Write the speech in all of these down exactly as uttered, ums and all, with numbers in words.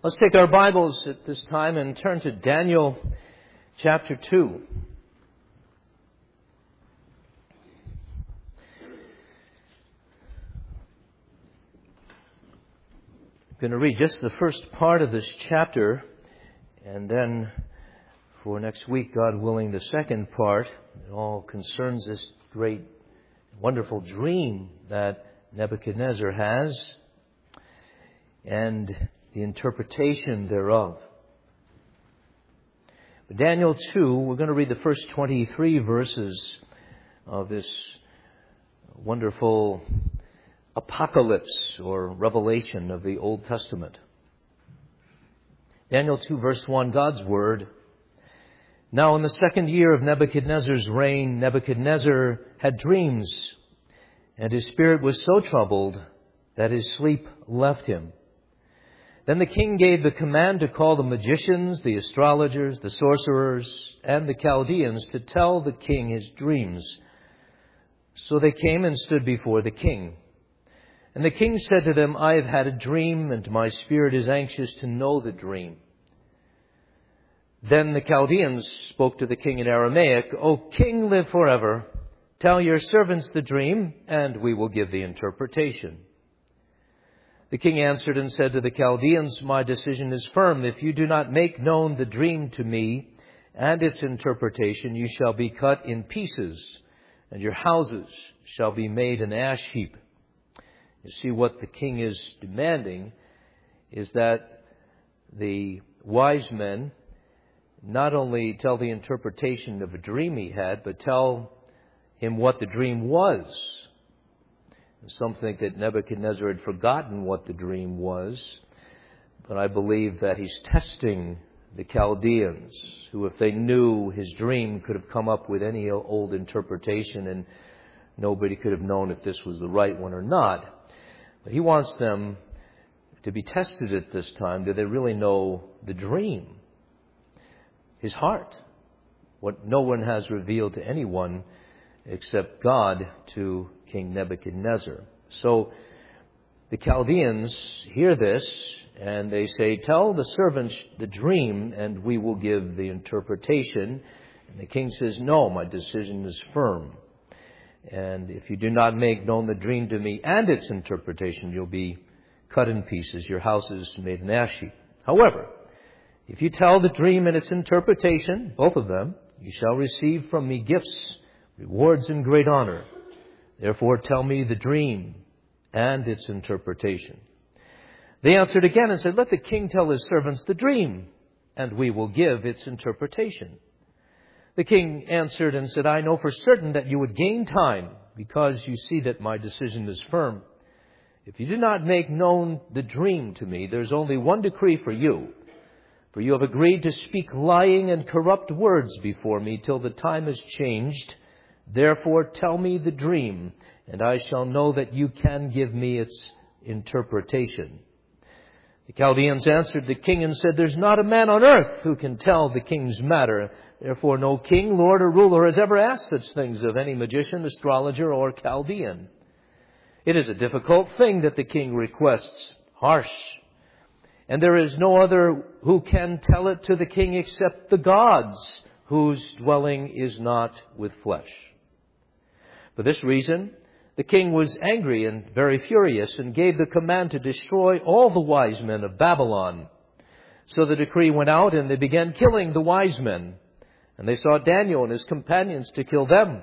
Let's take our Bibles at this time and turn to Daniel chapter two. I'm going to read just the first part of this chapter, and then for next week, God willing, the second part. It all concerns this great, wonderful dream that Nebuchadnezzar has and the interpretation thereof. But Daniel two, we're going to read the first twenty-three verses of this wonderful apocalypse or revelation of the Old Testament. Daniel two, verse one, God's Word. Now in the second year of Nebuchadnezzar's reign, Nebuchadnezzar had dreams, and his spirit was so troubled that his sleep left him. Then the king gave the command to call the magicians, the astrologers, the sorcerers, and the Chaldeans to tell the king his dreams. So they came and stood before the king. And the king said to them, I have had a dream, and my spirit is anxious to know the dream. Then the Chaldeans spoke to the king in Aramaic, O king, live forever. Tell your servants the dream, and we will give the interpretation. The king answered and said to the Chaldeans, My decision is firm. If you do not make known the dream to me and its interpretation, you shall be cut in pieces, and your houses shall be made an ash heap. You see, what the king is demanding is that the wise men not only tell the interpretation of a dream he had, but tell him what the dream was. Some think that Nebuchadnezzar had forgotten what the dream was, but I believe that he's testing the Chaldeans, who, if they knew his dream, could have come up with any old interpretation, and nobody could have known if this was the right one or not. But he wants them to be tested at this time. Do they really know the dream? His heart, what no one has revealed to anyone except God to King Nebuchadnezzar. So the Chaldeans hear this and they say, Tell the servants the dream and we will give the interpretation. And the king says, No, my decision is firm. And if you do not make known the dream to me and its interpretation, you'll be cut in pieces. Your house is made an ash heap. However, if you tell the dream and its interpretation, both of them, you shall receive from me gifts, rewards, and great honor. Therefore tell me the dream and its interpretation. They answered again and said, Let the king tell his servants the dream, and we will give its interpretation. The king answered and said, I know for certain that you would gain time, because you see that my decision is firm. If you do not make known the dream to me, there's only one decree for you. For you have agreed to speak lying and corrupt words before me till the time is changed. Therefore tell me the dream, and I shall know that you can give me its interpretation. The Chaldeans answered the king and said, There's not a man on earth who can tell the king's matter. Therefore no king, lord, or ruler has ever asked such things of any magician, astrologer, or Chaldean. It is a difficult thing that the king requests, harsh. And there is no other who can tell it to the king except the gods, whose dwelling is not with flesh. For this reason, the king was angry and very furious and gave the command to destroy all the wise men of Babylon. So the decree went out and they began killing the wise men. And they sought Daniel and his companions to kill them.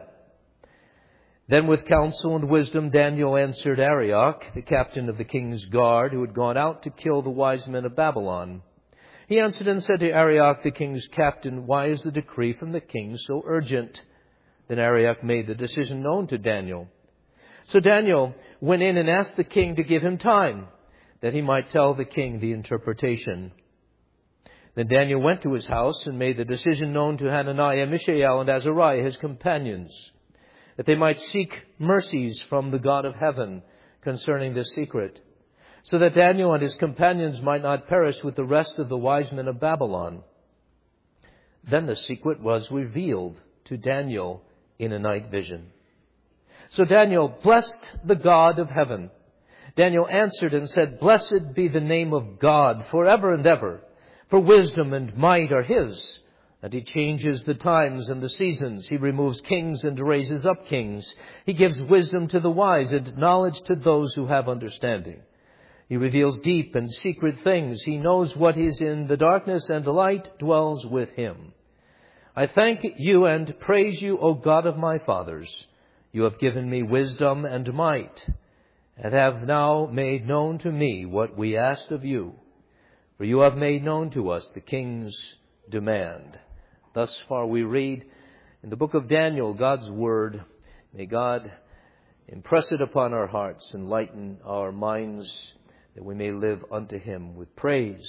Then with counsel and wisdom, Daniel answered Arioch, the captain of the king's guard, who had gone out to kill the wise men of Babylon. He answered and said to Arioch, the king's captain, Why is the decree from the king so urgent? Then Arioch made the decision known to Daniel. So Daniel went in and asked the king to give him time, that he might tell the king the interpretation. Then Daniel went to his house and made the decision known to Hananiah, Mishael, and Azariah, his companions, that they might seek mercies from the God of heaven concerning this secret, so that Daniel and his companions might not perish with the rest of the wise men of Babylon. Then the secret was revealed to Daniel in a night vision. So Daniel blessed the God of heaven Daniel answered and said, "Blessed be the name of God forever and ever, for wisdom and might are His. And He changes the times and the seasons. He removes kings and raises up kings. He gives wisdom to the wise and knowledge to those who have understanding. He reveals deep and secret things. He knows what is in the darkness, and light dwells with Him. I thank you and praise you, O God of my fathers. You have given me wisdom and might, and have now made known to me what we asked of you. For you have made known to us the king's demand." Thus far we read in the book of Daniel, God's Word. May God impress it upon our hearts, enlighten our minds, that we may live unto Him with praise.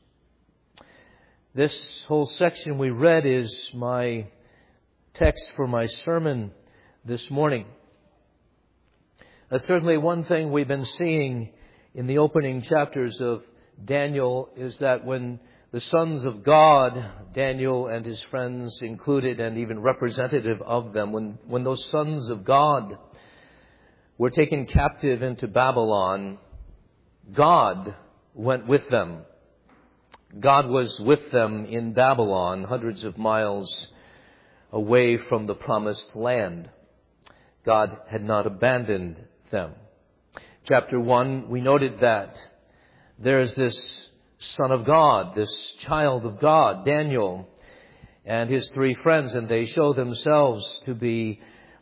This whole section we read is my text for my sermon this morning. That's certainly one thing we've been seeing in the opening chapters of Daniel, is that when the sons of God, Daniel and his friends included, and even representative of them, when, when those sons of God were taken captive into Babylon, God went with them. God was with them in Babylon, hundreds of miles away from the promised land. God had not abandoned them. Chapter one, we noted that there's this Son of God, this child of God, Daniel, and his three friends, and they show themselves to be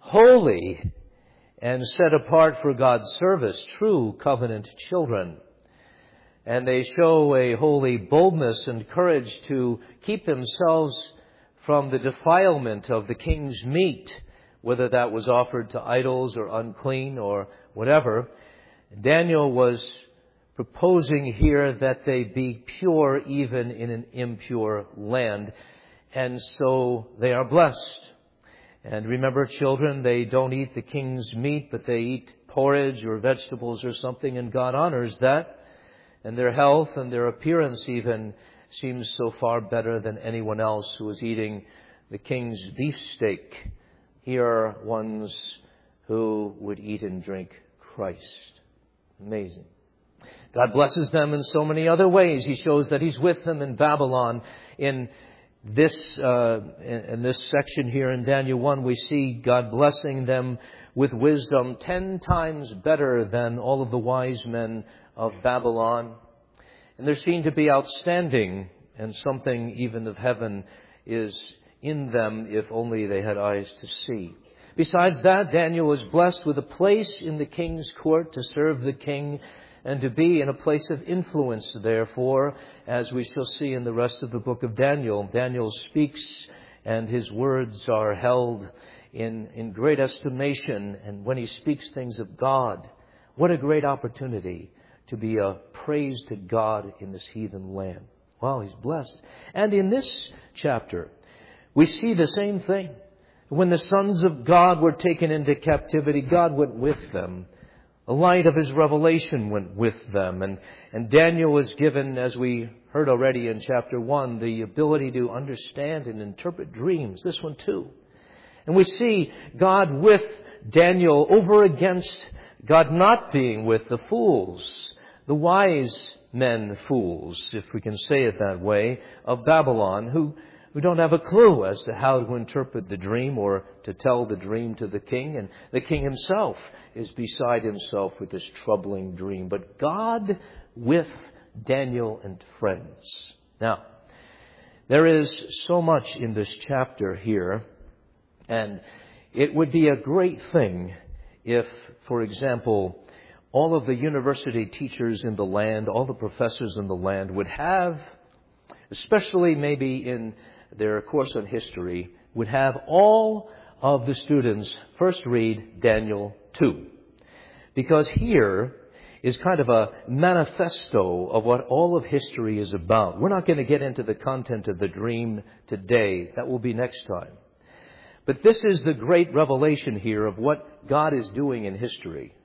holy and set apart for God's service, true covenant children. And they show a holy boldness and courage to keep themselves from the defilement of the king's meat, whether that was offered to idols or unclean or whatever. Daniel was proposing here that they be pure even in an impure land. And so they are blessed. And remember, children, they don't eat the king's meat, but they eat porridge or vegetables or something, and God honors that. And their health and their appearance even seems so far better than anyone else who is eating the king's beefsteak. Here are ones who would eat and drink Christ. Amazing. God blesses them in so many other ways. He shows that He's with them in Babylon. In this uh, in this section here in Daniel one, we see God blessing them with wisdom ten times better than all of the wise men of Babylon. And they're seen to be outstanding, and something even of heaven is in them if only they had eyes to see. Besides that, Daniel was blessed with a place in the king's court to serve the king and to be in a place of influence. Therefore, as we shall see in the rest of the book of Daniel, Daniel speaks and his words are held in, in great estimation. And when he speaks things of God, what a great opportunity to be a praise to God in this heathen land. Wow, he's blessed. And in this chapter, we see the same thing. When the sons of God were taken into captivity, God went with them. The light of His revelation went with them. And, and Daniel was given, as we heard already in chapter one, the ability to understand and interpret dreams. This one too. And we see God with Daniel over against God not being with the fools, the wise men fools, if we can say it that way, of Babylon, who who don't have a clue as to how to interpret the dream or to tell the dream to the king. And the king himself is beside himself with this troubling dream. But God with Daniel and friends. Now, there is so much in this chapter here, and it would be a great thing if, for example, all of the university teachers in the land, all the professors in the land would have, especially maybe in their course on history, would have all of the students first read Daniel two. Because here is kind of a manifesto of what all of history is about. We're not going to get into the content of the dream today. That will be next time. But this is the great revelation here of what God is doing in history.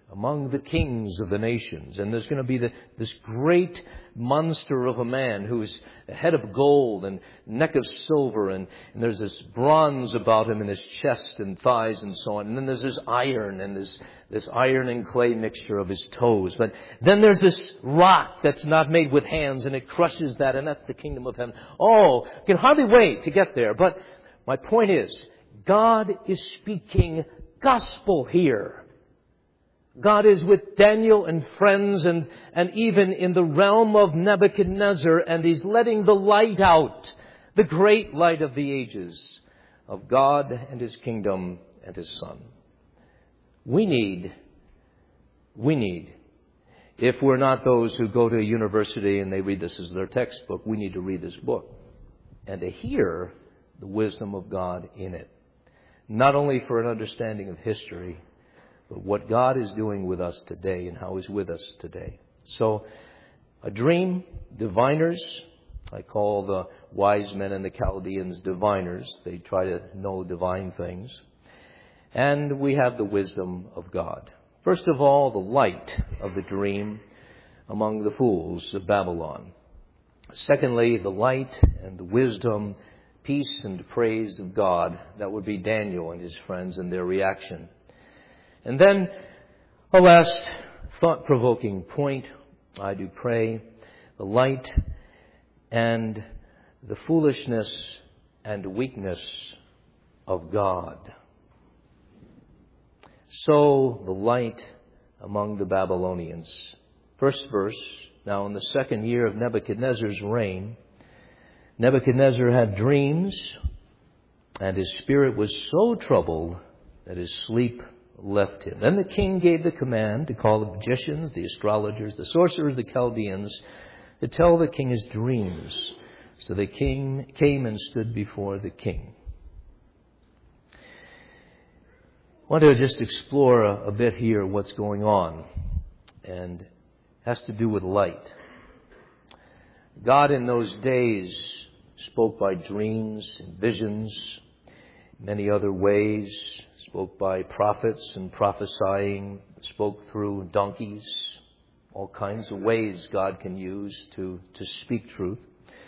among the kings of the nations. And there's going to be the, this great monster of a man who's a head of gold and neck of silver. And, and there's this bronze about him in his chest and thighs and so on. And then there's this iron and this, this iron and clay mixture of his toes. But then there's this rock that's not made with hands, and it crushes that, and that's the kingdom of heaven. Oh, I can hardly wait to get there. But my point is, God is speaking gospel here. God is with Daniel and friends and, and even in the realm of Nebuchadnezzar, and He's letting the light out, the great light of the ages of God and His kingdom and His Son. We need, we need, if we're not those who go to a university and they read this as their textbook, we need to read this book and to hear the wisdom of God in it. Not only for an understanding of history, but what God is doing with us today and how He's with us today. So, a dream, diviners. I call the wise men and the Chaldeans diviners. They try to know divine things. And we have the wisdom of God. First of all, the light of the dream among the fools of Babylon. Secondly, the light and the wisdom, peace and praise of God. That would be Daniel and his friends and their reaction. And then, a last thought-provoking point, I do pray, the light and the foolishness and weakness of God. So, the light among the Babylonians. First verse, now in the second year of Nebuchadnezzar's reign, Nebuchadnezzar had dreams, and his spirit was so troubled that his sleep left him. Then the king gave the command to call the magicians, the astrologers, the sorcerers, the Chaldeans, to tell the king his dreams. So they came, came and stood before the king. I want to just explore a, a bit here what's going on, and it has to do with light. God in those days spoke by dreams and visions, many other ways, spoke by prophets and prophesying, spoke through donkeys, all kinds of ways God can use to, to speak truth.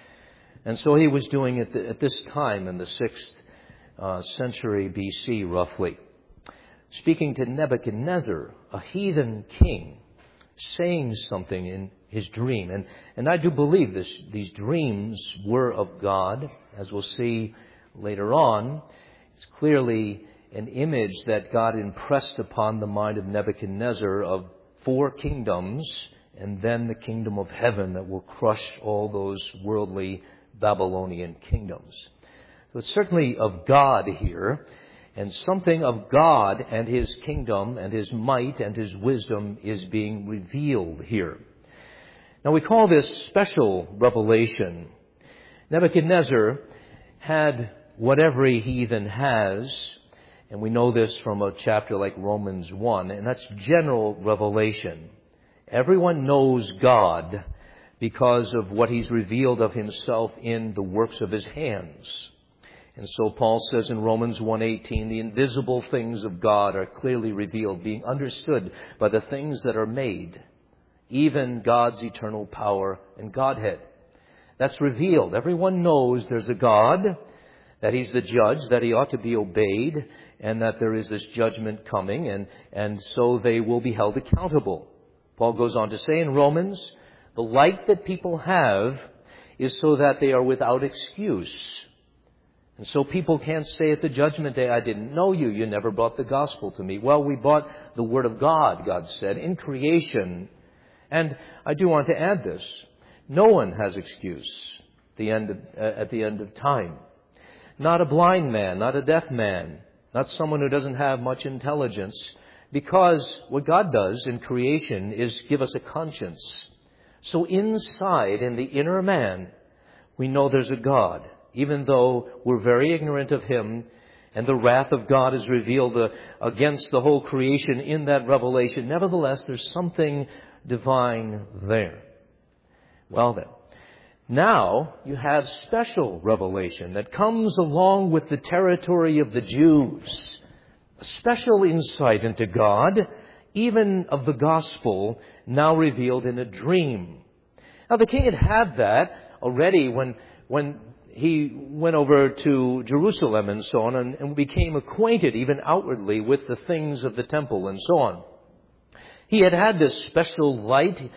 And so He was doing it at this time in the sixth uh, century B C, roughly. Speaking to Nebuchadnezzar, a heathen king, saying something in his dream. And, and I do believe this, these dreams were of God, as we'll see later on. It's clearly an image that God impressed upon the mind of Nebuchadnezzar of four kingdoms, and then the kingdom of heaven that will crush all those worldly Babylonian kingdoms. So it's certainly of God here, and something of God and His kingdom and His might and His wisdom is being revealed here. Now we call this special revelation. Nebuchadnezzar had what every heathen has, and we know this from a chapter like Romans one, and that's general revelation. Everyone knows God because of what He's revealed of Himself in the works of His hands. And so Paul says in Romans one eighteen, the invisible things of God are clearly revealed, being understood by the things that are made, even God's eternal power and Godhead. That's revealed. Everyone knows there's a God, that He's the judge, that He ought to be obeyed, and that there is this judgment coming, and, and so they will be held accountable. Paul goes on to say in Romans, the light that people have is so that they are without excuse. And so people can't say at the judgment day, I didn't know you, you never brought the gospel to me. Well, we brought the word of God, God said, in creation. And I do want to add this. No one has excuse at the end of, uh, at the end of time. Not a blind man, not a deaf man, not someone who doesn't have much intelligence. Because what God does in creation is give us a conscience. So inside, in the inner man, we know there's a God. Even though we're very ignorant of Him, and the wrath of God is revealed uh, against the whole creation in that revelation, nevertheless, there's something divine there. Well then, now you have special revelation that comes along with the territory of the Jews. A special insight into God even of the gospel, now revealed in a dream. Now the king had had that already when when he went over to Jerusalem and so on, and, and became acquainted even outwardly with the things of the temple and so on. He had had this special light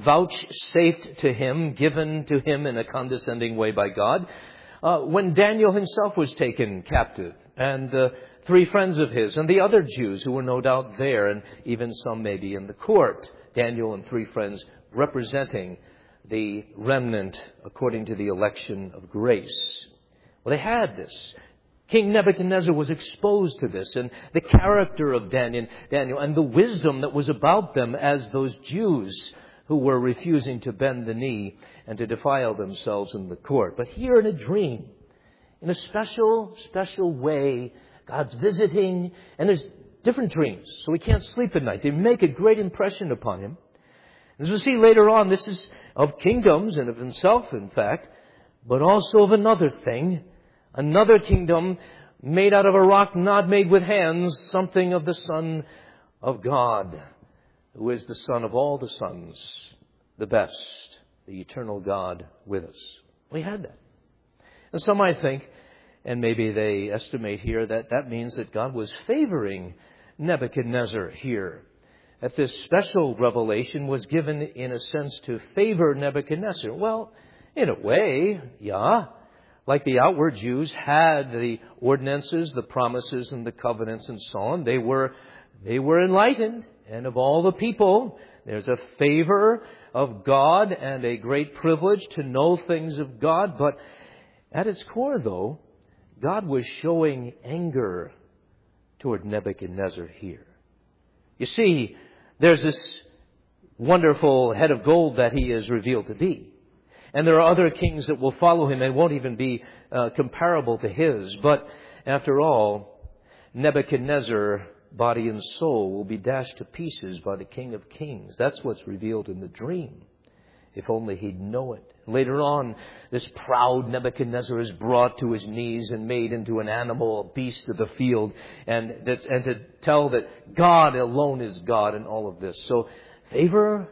vouchsafed to him, given to him in a condescending way by God, uh, when Daniel himself was taken captive, and the three friends of his, and the other Jews who were no doubt there, and even some maybe in the court. Daniel and three friends representing the remnant according to the election of grace. Well, they had this. King Nebuchadnezzar was exposed to this, and the character of Daniel, Daniel and the wisdom that was about them as those Jews who were refusing to bend the knee and to defile themselves in the court. But here in a dream, in a special, special way, God's visiting, and there's different dreams, so he can't sleep at night. They make a great impression upon him. As we'll see later on, this is of kingdoms and of himself, in fact, but also of another thing, another kingdom made out of a rock not made with hands, something of the Son of God, who is the Son of all the sons, the best, the eternal God with us. We had that. And some might think, and maybe they estimate here, that that means that God was favoring Nebuchadnezzar here. That this special revelation was given, in a sense, to favor Nebuchadnezzar. Well, in a way, yeah. Like the outward Jews had the ordinances, the promises, and the covenants and so on. They were, they were enlightened. And of all the people, there's a favor of God and a great privilege to know things of God. But at its core, though, God was showing anger toward Nebuchadnezzar here. You see, there's this wonderful head of gold that he is revealed to be. And there are other kings that will follow him and won't even be uh, comparable to his. But after all, Nebuchadnezzar, body and soul, will be dashed to pieces by the King of Kings. That's what's revealed in the dream. If only he'd know it. Later on, this proud Nebuchadnezzar is brought to his knees and made into an animal, a beast of the field, and, that, and to tell that God alone is God in all of this. So, favor?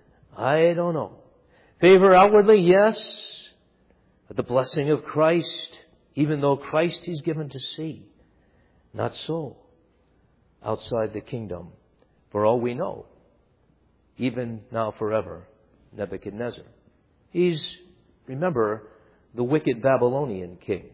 I don't know. Favor outwardly, yes. But the blessing of Christ, even though Christ he's given to see, not so outside the kingdom. For all we know, even now forever, Nebuchadnezzar. He's, remember, the wicked Babylonian king.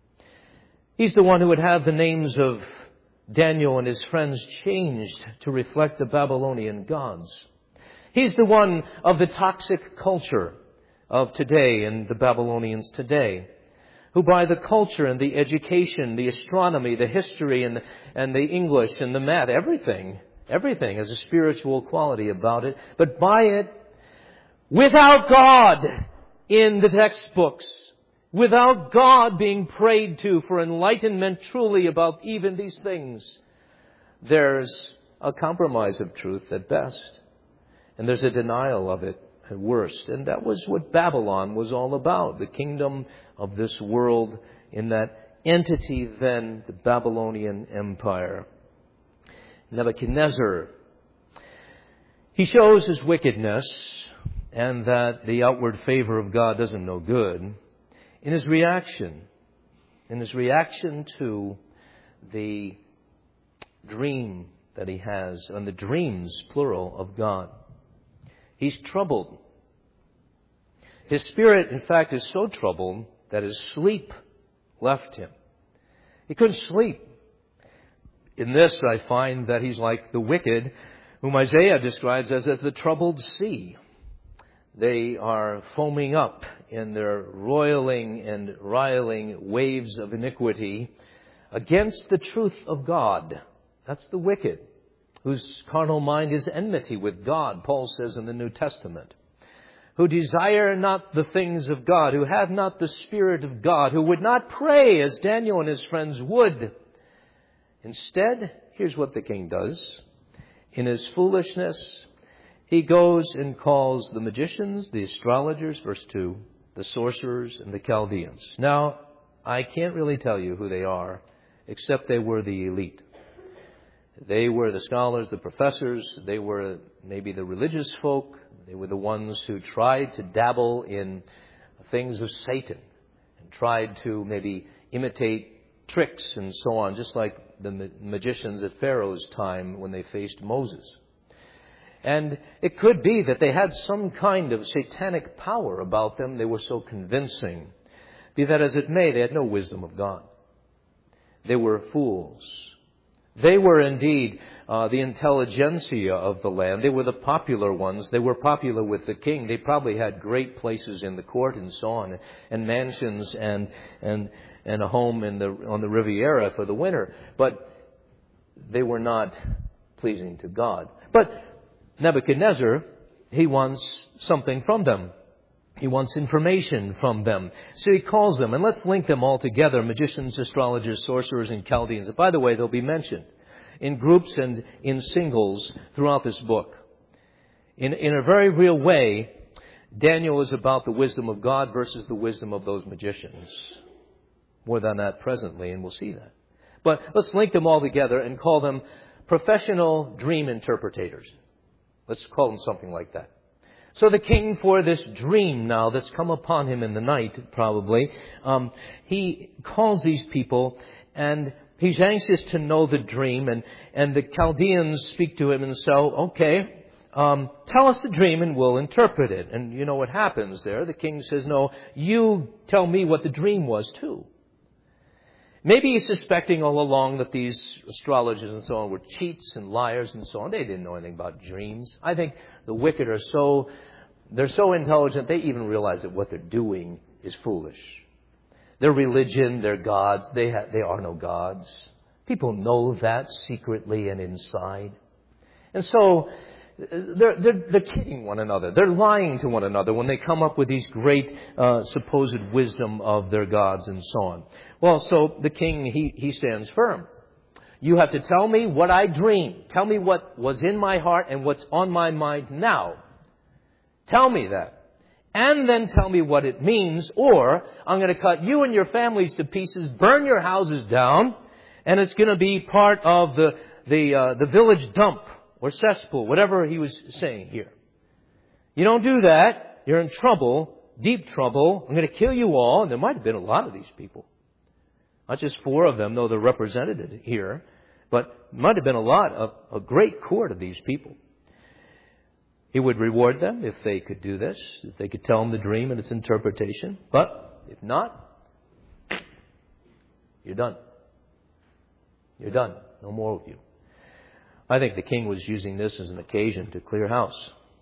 He's the one who would have the names of Daniel and his friends changed to reflect the Babylonian gods. He's the one of the toxic culture of today and the Babylonians today, who by the culture and the education, the astronomy, the history, and, and the English and the math, everything, everything has a spiritual quality about it, but by it, without God in the textbooks, without God being prayed to for enlightenment truly about even these things, there's a compromise of truth at best. And there's a denial of it at worst. And that was what Babylon was all about, the kingdom of this world in that entity then, the Babylonian Empire. Nebuchadnezzar, he shows his wickedness and that the outward favor of God doesn't know good in his reaction, in his reaction to the dream that he has, and the dreams, plural, of God. He's troubled. His spirit, in fact, is so troubled that his sleep left him. He couldn't sleep. In this, I find that he's like the wicked, whom Isaiah describes as, as the troubled sea. They are foaming up in their roiling and riling waves of iniquity against the truth of God. That's the wicked, whose carnal mind is enmity with God, Paul says in the New Testament, who desire not the things of God, who have not the Spirit of God, who would not pray as Daniel and his friends would. Instead, here's what the king does. In his foolishness, he goes and calls the magicians, the astrologers, verse two, the sorcerers, and the Chaldeans. Now, I can't really tell you who they are, except they were the elite. They were the scholars, the professors. They were maybe the religious folk. They were the ones who tried to dabble in things of Satan and tried to maybe imitate tricks and so on, just like the ma- magicians at Pharaoh's time when they faced Moses. And it could be that they had some kind of satanic power about them. They were so convincing. Be that as it may, they had no wisdom of God. They were fools. They were indeed uh, the intelligentsia of the land. They were the popular ones. They were popular with the king. They probably had great places in the court and so on, and mansions and and and a home in the on the Riviera for the winter. But they were not pleasing to God. But Nebuchadnezzar, he wants something from them. He wants information from them. So he calls them, and let's link them all together, magicians, astrologers, sorcerers, and Chaldeans. And by the way, they'll be mentioned in groups and in singles throughout this book. In, in a very real way, Daniel is about the wisdom of God versus the wisdom of those magicians. More than that presently, and we'll see that. But let's link them all together and call them professional dream interpretators. Let's call them something like that. So the king, for this dream now that's come upon him in the night, probably, um, he calls these people, and he's anxious to know the dream, and, and the Chaldeans speak to him and say, okay, um, tell us the dream and we'll interpret it. And you know what happens there? The king says, no, you tell me what the dream was too. Maybe he's suspecting all along that these astrologers and so on were cheats and liars and so on. They didn't know anything about dreams. I think the wicked are so, they're so intelligent, they even realize that what they're doing is foolish. Their religion, their gods, they ha- they are no gods. People know that secretly and inside. And so They're, they're, they're kidding one another. They're lying to one another when they come up with these great uh, supposed wisdom of their gods and so on. Well, so the king, he, he stands firm. You have to tell me what I dreamed. Tell me what was in my heart and what's on my mind now. Tell me that. And then tell me what it means, or I'm going to cut you and your families to pieces, burn your houses down, and it's going to be part of the, the, uh, the village dump. Or cesspool, whatever he was saying here. You don't do that, you're in trouble, deep trouble. I'm going to kill you all. And there might have been a lot of these people. Not just four of them, though they're represented here. But might have been a lot of a great court of these people. He would reward them if they could do this, if they could tell him the dream and its interpretation. But if not, you're done. You're done. No more with you. I think the king was using this as an occasion to clear house.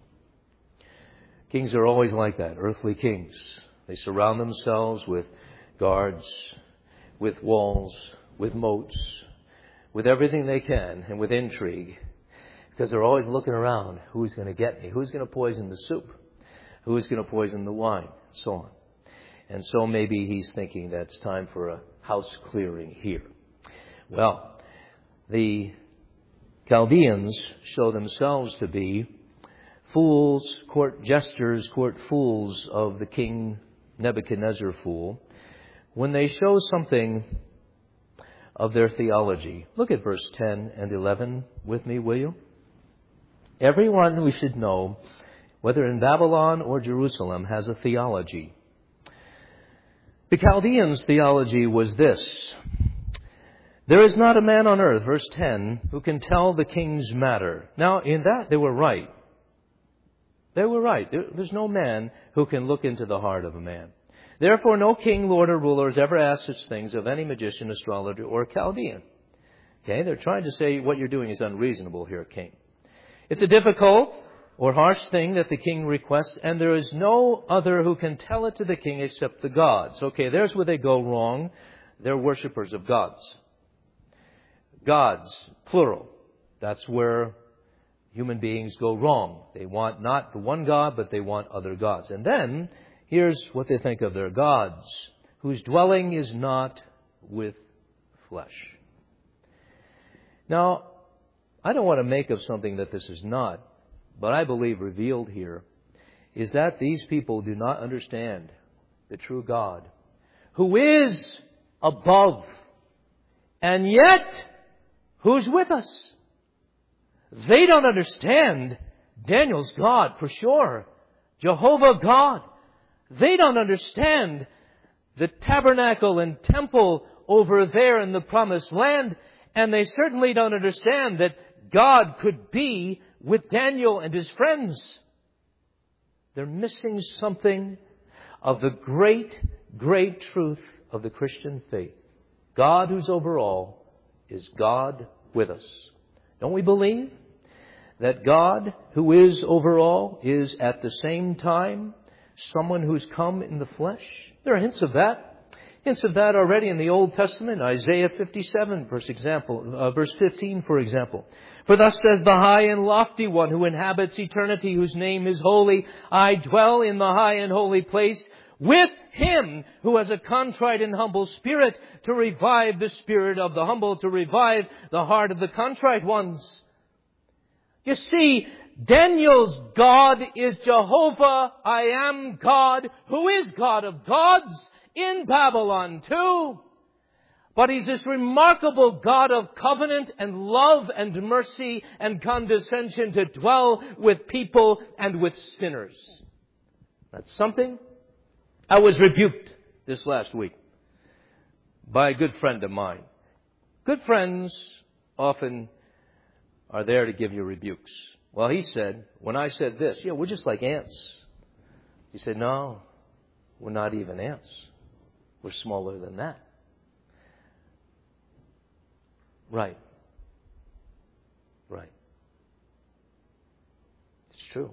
Kings are always like that, earthly kings. They surround themselves with guards, with walls, with moats, with everything they can, and with intrigue. Because they're always looking around, who's going to get me? Who's going to poison the soup? Who's going to poison the wine? So on. And so maybe he's thinking that it's time for a house clearing here. Well, the Chaldeans show themselves to be fools, court jesters, court fools of the king Nebuchadnezzar fool, when they show something of their theology. Look at verse ten and eleven with me, will you? Everyone who should know, whether in Babylon or Jerusalem, has a theology. The Chaldeans' theology was this: there is not a man on earth, verse ten, who can tell the king's matter. Now, in that, they were right. They were right. There, there's no man who can look into the heart of a man. Therefore, no king, lord, or ruler has ever asked such things of any magician, astrologer, or Chaldean. Okay, they're trying to say what you're doing is unreasonable here, king. It's a difficult or harsh thing that the king requests, and there is no other who can tell it to the king except the gods. Okay, there's where they go wrong. They're worshippers of gods. Gods, plural. That's where human beings go wrong. They want not the one God, but they want other gods. And then, here's what they think of their gods, whose dwelling is not with flesh. Now, I don't want to make of something that this is not, but I believe revealed here is that these people do not understand the true God, who is above, and yet who's with us? They don't understand Daniel's God for sure. Jehovah God. They don't understand the tabernacle and temple over there in the promised land. And they certainly don't understand that God could be with Daniel and his friends. They're missing something of the great, great truth of the Christian faith. God who's over all is God with us. Don't we believe that God who is over all is at the same time someone who's come in the flesh? There are hints of that. Hints of that already in the Old Testament. Isaiah fifty-seven, verse example, uh, verse fifteen, for example. For thus says the high and lofty one who inhabits eternity, whose name is holy. I dwell in the high and holy place with him who has a contrite and humble spirit, to revive the spirit of the humble, to revive the heart of the contrite ones. You see, Daniel's God is Jehovah, I am God, who is God of gods in Babylon too. But He's this remarkable God of covenant and love and mercy and condescension to dwell with people and with sinners. That's something. I was rebuked this last week by a good friend of mine. Good friends often are there to give you rebukes. Well, he said, when I said this, yeah, we're just like ants. He said, no, we're not even ants. We're smaller than that. Right. Right. It's true.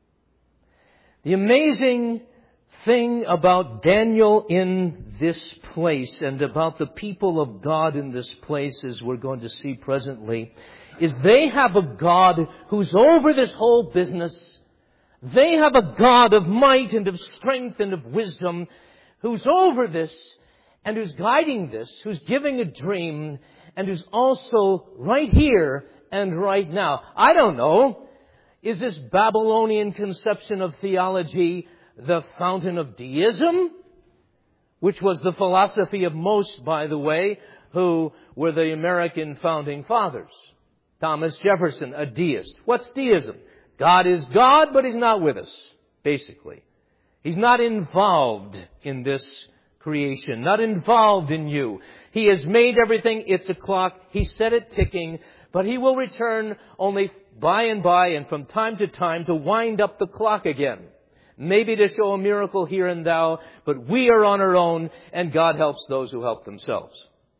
The amazing thing about Daniel in this place and about the people of God in this place, as we're going to see presently, is they have a God who's over this whole business. They have a God of might and of strength and of wisdom who's over this and who's guiding this, who's giving a dream, and who's also right here and right now. I don't know. Is this Babylonian conception of theology the fountain of deism? Which was the philosophy of most, by the way, who were the American founding fathers. Thomas Jefferson, a deist. What's deism? God is God, but He's not with us, basically. He's not involved in this creation, not involved in you. He has made everything. It's a clock. He set it ticking, but He will return only by and by and from time to time to wind up the clock again. Maybe to show a miracle here and now, but we are on our own, and God helps those who help themselves.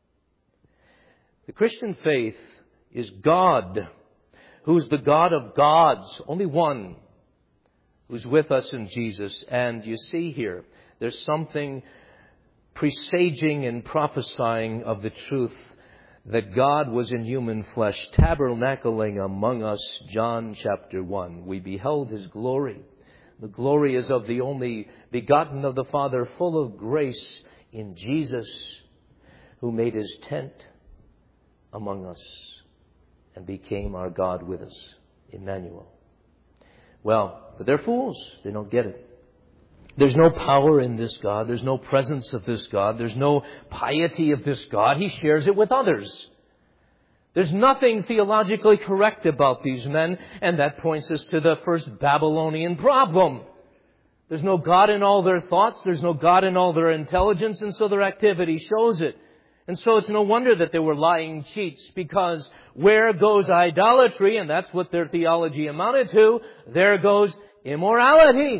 The Christian faith is God, who's the God of gods, only one, who's with us in Jesus. And you see here, there's something presaging and prophesying of the truth that God was in human flesh, tabernacling among us, John chapter one. We beheld His glory. The glory is of the only begotten of the Father, full of grace, in Jesus, who made His tent among us and became our God with us, Emmanuel. Well, but they're fools. They don't get it. There's no power in this God. There's no presence of this God. There's no piety of this God. He shares it with others. There's nothing theologically correct about these men, and that points us to the first Babylonian problem. There's no God in all their thoughts. There's no God in all their intelligence, and so their activity shows it. And so it's no wonder that they were lying cheats, because where goes idolatry, and that's what their theology amounted to, there goes immorality.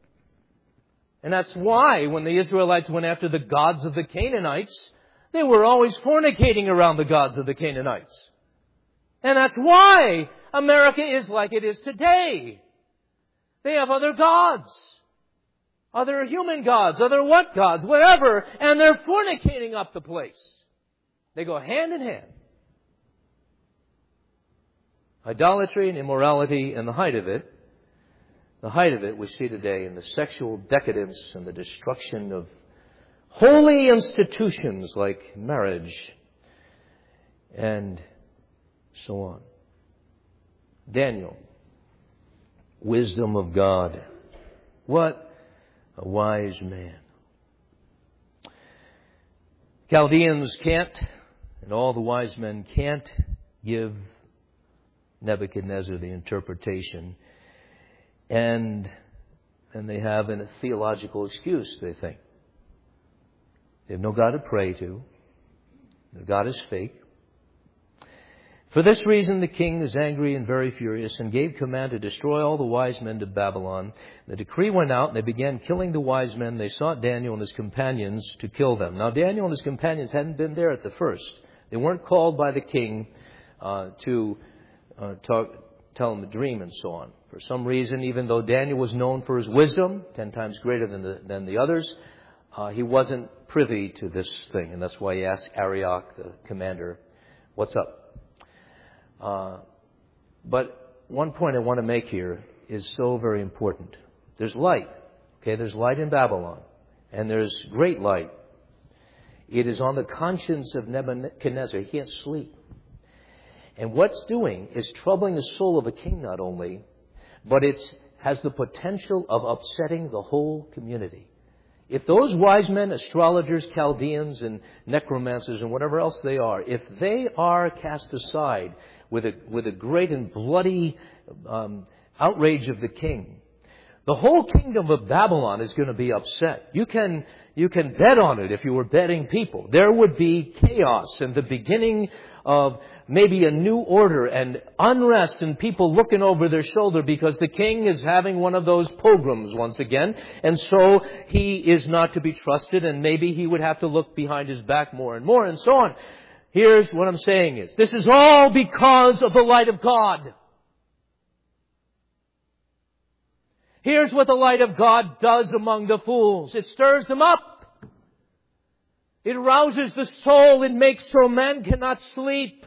And that's why when the Israelites went after the gods of the Canaanites, they were always fornicating around the gods of the Canaanites. And that's why America is like it is today. They have other gods. Other human gods. Other what gods? Whatever. And they're fornicating up the place. They go hand in hand. Idolatry and immorality, and the height of it, the height of it we see today in the sexual decadence and the destruction of holy institutions like marriage and so on. Daniel, wisdom of God. What a wise man. Chaldeans can't, and all the wise men can't give Nebuchadnezzar the interpretation. And, and they have a theological excuse, they think. They have no God to pray to. Their God is fake. For this reason, the king is angry and very furious and gave command to destroy all the wise men of Babylon. The decree went out and they began killing the wise men. They sought Daniel and his companions to kill them. Now, Daniel and his companions hadn't been there at the first. They weren't called by the king uh, to uh, talk, tell him a dream and so on. For some reason, even though Daniel was known for his wisdom, ten times greater than the, than the others, uh, he wasn't privy to this thing. And that's why he asked Arioch, the commander, what's up? Uh, but one point I want to make here is so very important. There's light. Okay, there's light in Babylon. And there's great light. It is on the conscience of Nebuchadnezzar. He can't sleep. And what's doing is troubling the soul of a king not only, but it has the potential of upsetting the whole community. If those wise men, astrologers, Chaldeans, and necromancers, and whatever else they are, if they are cast aside with a, with a great and bloody um, outrage of the king, the whole kingdom of Babylon is going to be upset. You can, you can bet on it if you were betting people. There would be chaos and the beginning of maybe a new order and unrest and people looking over their shoulder because the king is having one of those pogroms once again. And so he is not to be trusted and maybe he would have to look behind his back more and more and so on. Here's what I'm saying is, this is all because of the light of God. Here's what the light of God does among the fools. It stirs them up. It rouses the soul. It makes so man cannot sleep.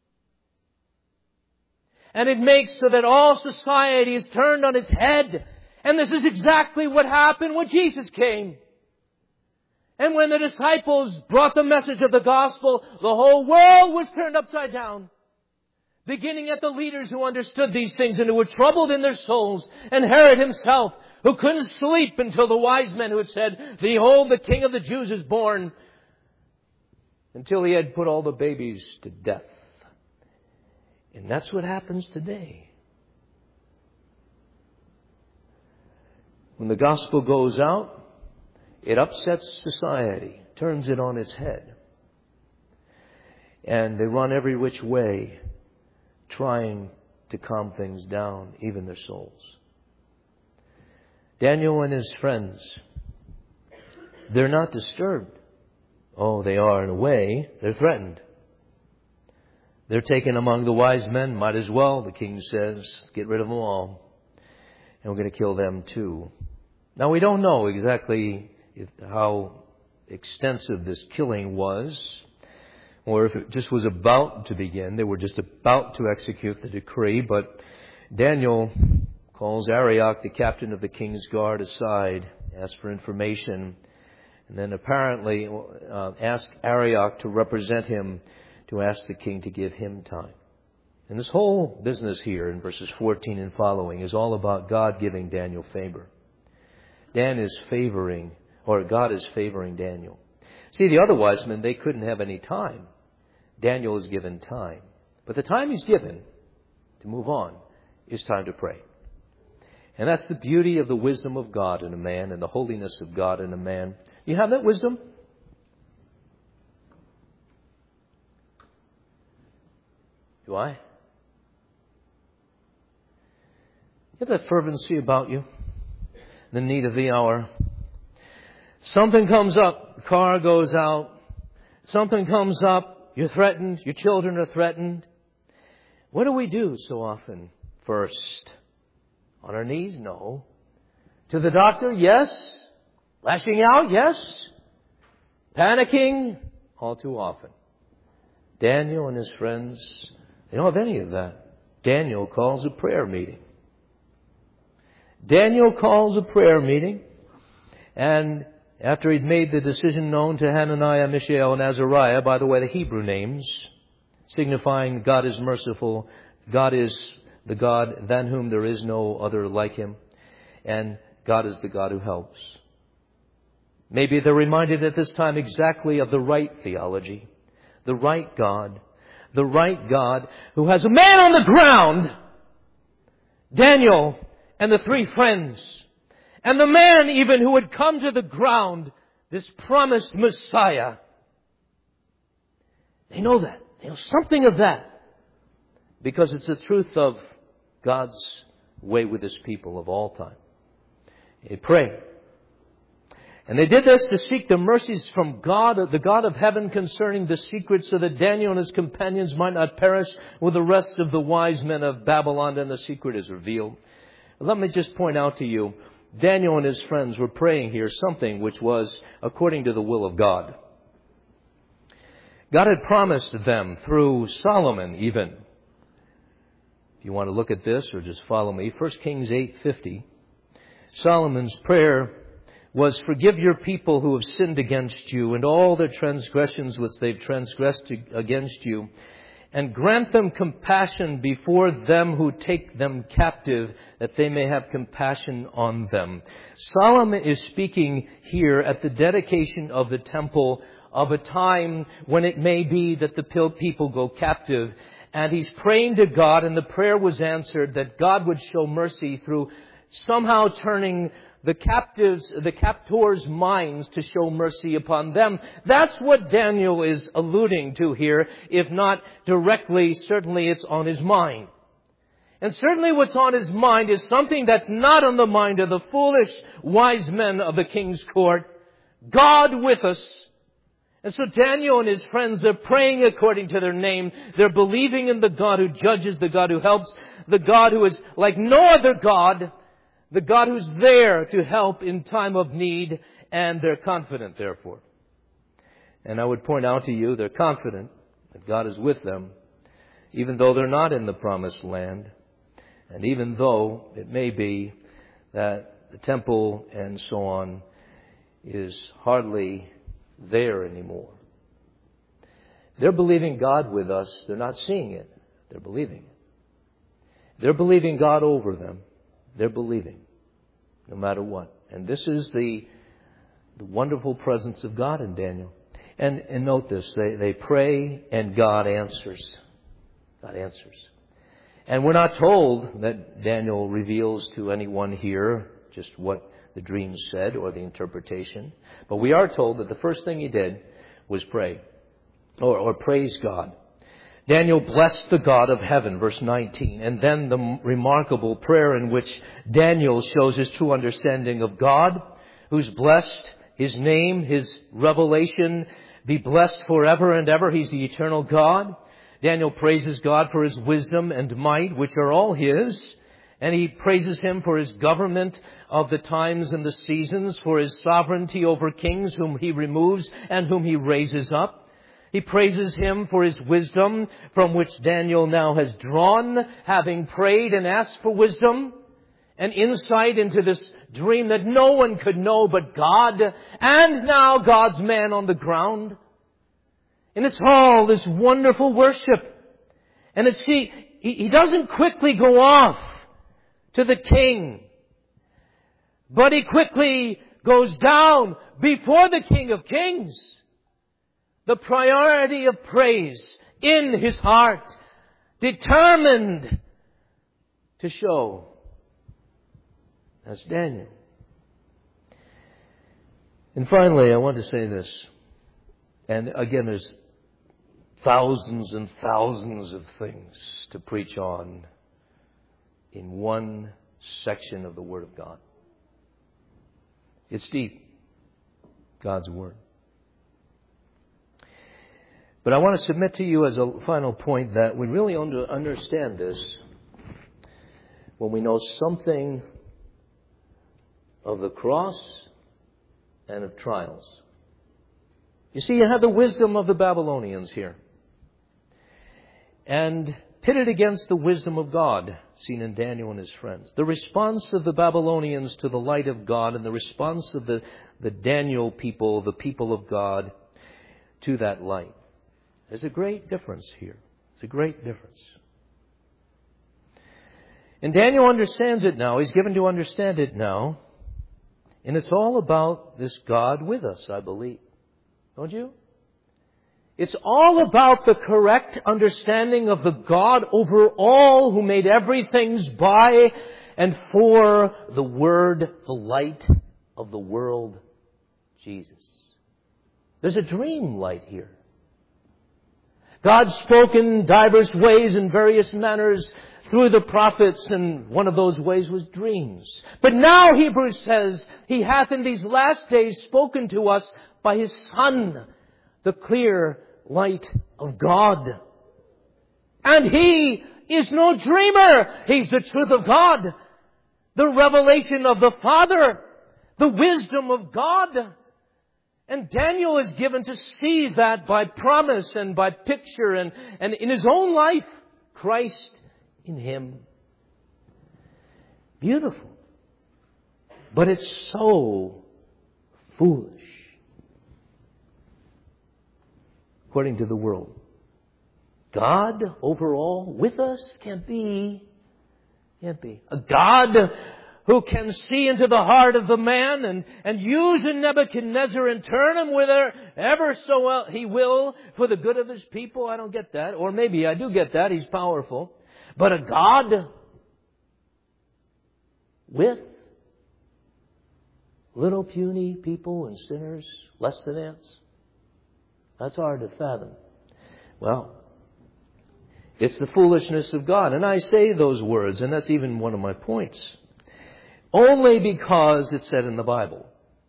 And it makes so that all society is turned on its head. And this is exactly what happened when Jesus came. And when the disciples brought the message of the gospel, the whole world was turned upside down. Beginning at the leaders who understood these things and who were troubled in their souls. And Herod himself, who couldn't sleep until the wise men who had said, behold, the King of the Jews is born. Until he had put all the babies to death. And that's what happens today. When the gospel goes out, it upsets society, turns it on its head. And they run every which way, trying to calm things down, even their souls. Daniel and his friends, they're not disturbed. Oh, they are in a way. They're threatened. They're taken among the wise men. Might as well, the king says, get rid of them all. And we're going to kill them too. Now, we don't know exactly if, how extensive this killing was, or if it just was about to begin. They were just about to execute the decree. But Daniel calls Arioch, the captain of the king's guard, aside, asks for information, and then apparently uh, asked Arioch to represent him, to ask the king to give him time. And this whole business here in verses fourteen and following is all about God giving Daniel favor. Dan is favoring, or God is favoring Daniel. See, the other wise men, they couldn't have any time. Daniel is given time. But the time he's given to move on is time to pray. And that's the beauty of the wisdom of God in a man and the holiness of God in a man. You have that wisdom? Do I? You have that fervency about you? The need of the hour. Something comes up, the car goes out. Something comes up, you're threatened, your children are threatened. What do we do so often? First, on our knees? No. To the doctor? Yes. Lashing out? Yes. Panicking? All too often. Daniel and his friends, they don't have any of that. Daniel calls a prayer meeting. Daniel calls a prayer meeting, and after he'd made the decision known to Hananiah, Mishael, and Azariah, by the way, the Hebrew names, signifying God is merciful, God is the God than whom there is no other like him, and God is the God who helps. Maybe they're reminded at this time exactly of the right theology, the right God, the right God, who has a man on the ground, Daniel and the three friends, and the man even who had come to the ground, this promised Messiah. They know that. They know something of that. Because it's the truth of God's way with His people of all time. They pray. And they did this to seek the mercies from God, the God of heaven, concerning the secret, so that Daniel and his companions might not perish with the rest of the wise men of Babylon, and the secret is revealed. Let me just point out to you, Daniel and his friends were praying here something which was according to the will of God. God had promised them through Solomon even. If you want to look at this or just follow me, First Kings eight fifty. Solomon's prayer was, forgive your people who have sinned against you and all their transgressions which they've transgressed against you, and grant them compassion before them who take them captive, that they may have compassion on them. Solomon is speaking here at the dedication of the temple of a time when it may be that the people go captive. And he's praying to God, and the prayer was answered that God would show mercy through somehow turning the captives, the captors' minds to show mercy upon them. That's what Daniel is alluding to here. If not directly, certainly it's on his mind. And certainly what's on his mind is something that's not on the mind of the foolish wise men of the king's court. God with us. And so Daniel and his friends, they're praying according to their name. They're believing in the God who judges, the God who helps, the God who is like no other God, the God who's there to help in time of need, and they're confident, therefore. And I would point out to you, they're confident that God is with them, even though they're not in the promised land, and even though it may be that the temple and so on is hardly there anymore. They're believing God with us. They're not seeing it. They're believing it. They're believing God over them. They're believing, no matter what. And this is the, the wonderful presence of God in Daniel. And, and note this, they, they pray and God answers. God answers. And we're not told that Daniel reveals to anyone here just what the dream said or the interpretation. But we are told that the first thing he did was pray or, or praise God. Daniel blessed the God of heaven, verse nineteen, and then the remarkable prayer in which Daniel shows his true understanding of God, who's blessed, His name, His revelation be blessed forever and ever. He's the eternal God. Daniel praises God for His wisdom and might, which are all His. And he praises Him for His government of the times and the seasons, for His sovereignty over kings whom He removes and whom He raises up. He praises Him for His wisdom, from which Daniel now has drawn, having prayed and asked for wisdom and insight into this dream that no one could know but God, and now God's man on the ground. And it's all this wonderful worship. And it's, he, he doesn't quickly go off to the king, but he quickly goes down before the King of Kings. The priority of praise in his heart, determined to show as Daniel. And finally, I want to say this. And again, there's thousands and thousands of things to preach on in one section of the Word of God. It's deep, God's Word. But I want to submit to you as a final point that we really under, understand this when we know something of the cross and of trials. You see, you have the wisdom of the Babylonians here, and pitted against the wisdom of God, seen in Daniel and his friends. The response of the Babylonians to the light of God, and the response of the, the Daniel people, the people of God, to that light. There's a great difference here. It's a great difference. And Daniel understands it now. He's given to understand it now. And it's all about this God with us, I believe. Don't you? It's all about the correct understanding of the God over all who made everything by and for the Word, the light of the world, Jesus. There's a dream light here. God spoke in divers ways in various manners through the prophets, and one of those ways was dreams. But now Hebrews says, He hath in these last days spoken to us by His Son, the clear light of God. And He is no dreamer. He's the truth of God, the revelation of the Father, the wisdom of God. And Daniel is given to see that by promise and by picture and, and in his own life, Christ in him. Beautiful. But it's so foolish. According to the world. God overall with us? Can't be. Can't be. A God who can see into the heart of the man and, and use a Nebuchadnezzar and turn him whithersoever so well he will for the good of his people? I don't get that. Or maybe I do get that. He's powerful. But a God with little puny people and sinners, less than ants? That's hard to fathom. Well, it's the foolishness of God. And I say those words, and that's even one of my points, only because it's said in the Bible.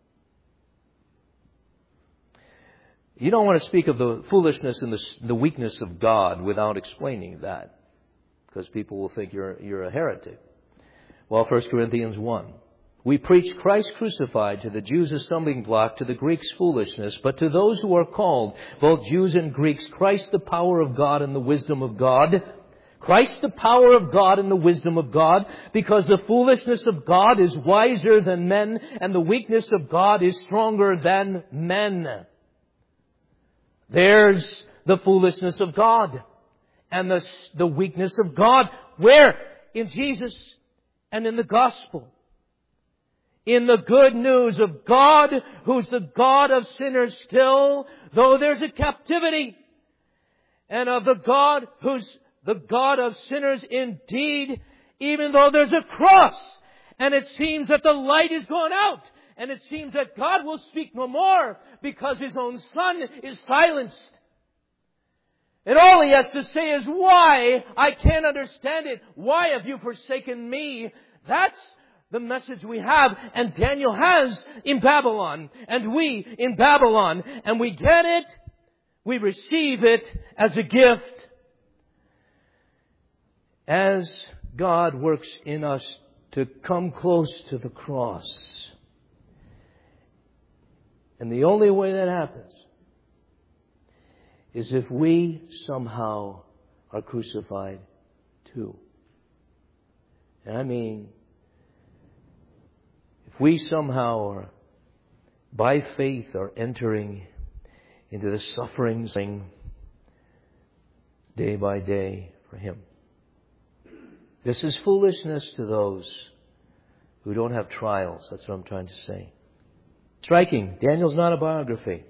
You don't want to speak of the foolishness and the, the weakness of God without explaining that, because people will think you're, you're a heretic. Well, First Corinthians one. We preach Christ crucified, to the Jews a stumbling block, to the Greeks foolishness, but to those who are called, both Jews and Greeks, Christ the power of God and the wisdom of God. Christ the power of God and the wisdom of God, because the foolishness of God is wiser than men, and the weakness of God is stronger than men. There's the foolishness of God and the, the weakness of God. Where? In Jesus and in the gospel. In the good news of God, who's the God of sinners still, though there's a captivity. And of the God who's the God of sinners indeed, even though there's a cross. And it seems that the light is gone out. And it seems that God will speak no more because His own Son is silenced. And all He has to say is, why? I can't understand it. Why have you forsaken me? That's the message we have, and Daniel has in Babylon, and we in Babylon, and we get it, we receive it as a gift, as God works in us to come close to the cross. And the only way that happens is if we somehow are crucified too. And I mean, we somehow are, by faith, are entering into the sufferings day by day for Him. This is foolishness to those who don't have trials. That's what I'm trying to say. Striking. Daniel's not a biography.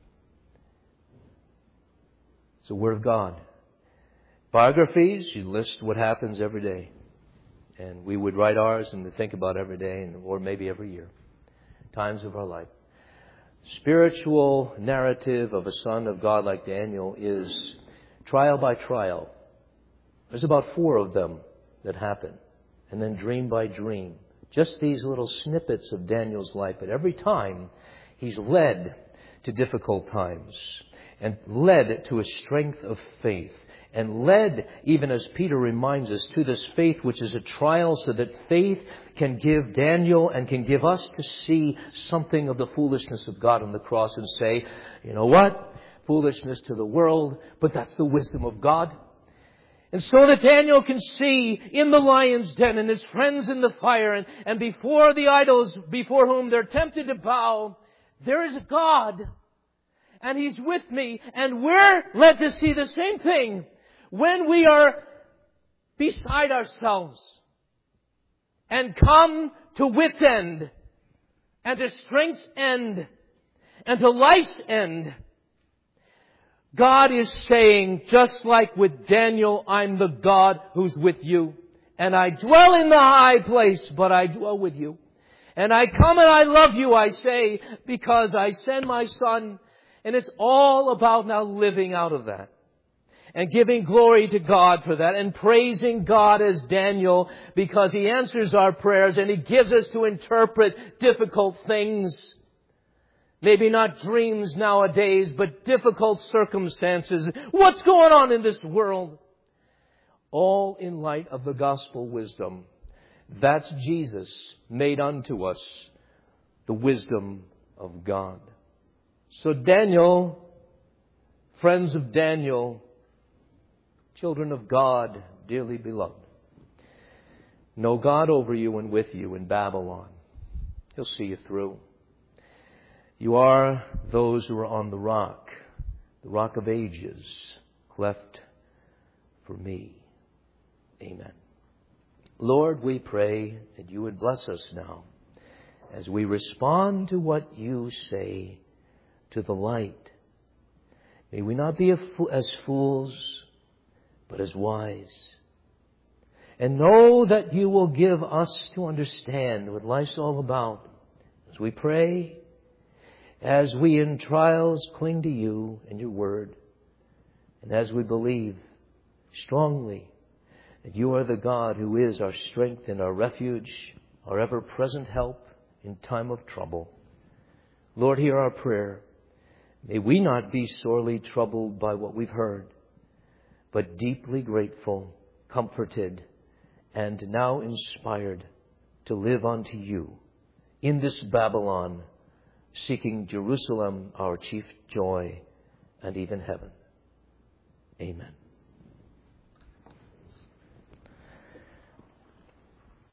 It's the Word of God. Biographies, you list what happens every day. And we would write ours and think about every day, and, or maybe every year. Times of our life. Spiritual narrative of a son of God like Daniel is trial by trial. There's about four of them that happen. And then dream by dream. Just these little snippets of Daniel's life. But every time he's led to difficult times. And led to a strength of faith. And led, even as Peter reminds us, to this faith which is a trial, so that faith can give Daniel and can give us to see something of the foolishness of God on the cross and say, you know what? Foolishness to the world, but that's the wisdom of God. And so that Daniel can see in the lion's den and his friends in the fire and, and before the idols before whom they're tempted to bow, there is a God. And He's with me. And we're led to see the same thing. When we are beside ourselves and come to wit's end and to strength's end and to life's end, God is saying, just like with Daniel, I'm the God who's with you. And I dwell in the high place, but I dwell with you. And I come and I love you, I say, because I send my Son. And it's all about now living out of that. And giving glory to God for that. And praising God as Daniel, because He answers our prayers and He gives us to interpret difficult things. Maybe not dreams nowadays, but difficult circumstances. What's going on in this world? All in light of the gospel wisdom. That's Jesus made unto us the wisdom of God. So Daniel, friends of Daniel, children of God, dearly beloved, know God over you and with you in Babylon. He'll see you through. You are those who are on the rock, the rock of ages, cleft for me. Amen. Lord, we pray that you would bless us now as we respond to what you say to the light. May we not be as fools, but as wise. And know that you will give us to understand what life's all about as we pray, as we in trials cling to you and your word, and as we believe strongly that you are the God who is our strength and our refuge, our ever-present help in time of trouble. Lord, hear our prayer. May we not be sorely troubled by what we've heard, but deeply grateful, comforted, and now inspired to live unto you in this Babylon, seeking Jerusalem, our chief joy, and even heaven. Amen.